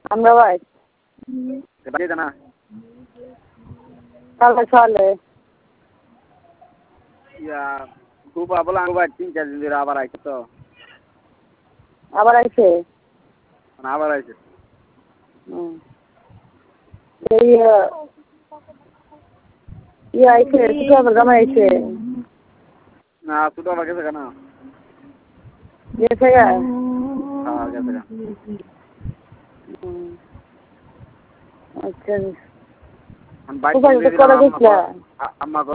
আমরা ভাই বাড়িতে না কালকে চলে ইয়া খুব বলে আমি ভাই 3-4 দিন ধরে আবার আইছে তো আবার আইছে আবার আইছে এই আইছে ছোট আবার জামাই আইছে না ছোট আবার গেছে কেন গেছে গা হ্যাঁ গেছে কেন আচ্ছা বাইক করে গেছিলাম আম্মা